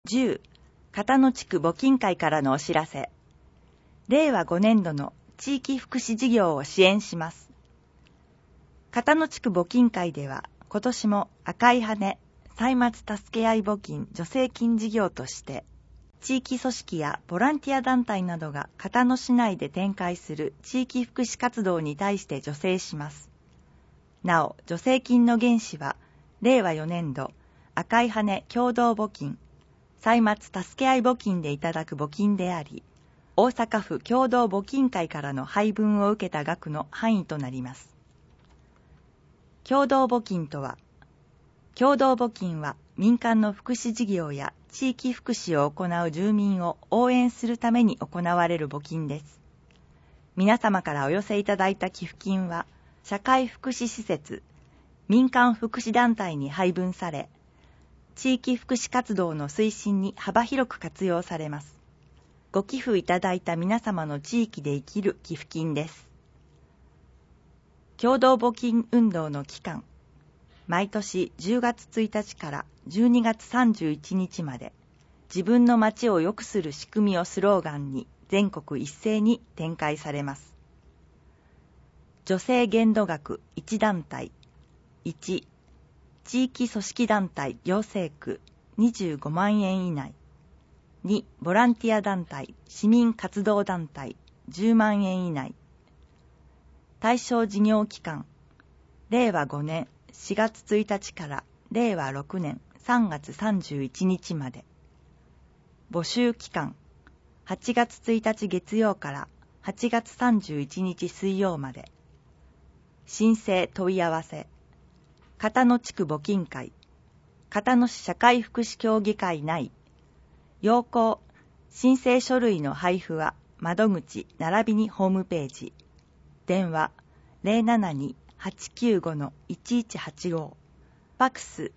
10、片野地区募金会からのお知らせ。令和5年度の地域福祉事業を支援します。片野地区募金会では、今年も赤い羽、歳末助け合い募金助成金事業として、地域組織やボランティア団体などが片野市内で展開する地域福祉活動に対して助成します。なお、助成金の原資は、令和4年度赤い羽共同募金、歳末助け合い募金でいただく募金であり、大阪府共同募金会からの配分を受けた額の範囲となります。共同募金とは、共同募金は民間の福祉事業や地域福祉を行う住民を応援するために行われる募金です。皆様からお寄せいただいた寄付金は、社会福祉施設、民間福祉団体に配分され、地域福祉活動の推進に幅広く活用されます。ご寄付いただいた皆様の地域で生きる寄付金です。共同募金運動の期間、毎年10月1日から12月31日まで、自分の街を良くする仕組みをスローガンに全国一斉に展開されます。助成限度額1団体、1、地域組織団体行政区25万円以内、2、ボランティア団体、市民活動団体10万円以内。対象事業期間、令和5年4月1日から令和6年3月31日まで。募集期間、8月1日月曜から8月31日水曜まで。申請問い合わせ、片野地区募金会、片野市社会福祉協議会内。要項、申請書類の配布は窓口並びにホームページ。電話 072-895-1185。ファックス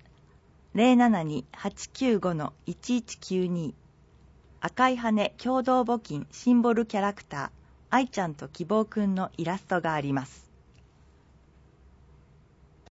072-895-1192。赤い羽共同募金シンボルキャラクター、愛ちゃんと希望くんのイラストがあります。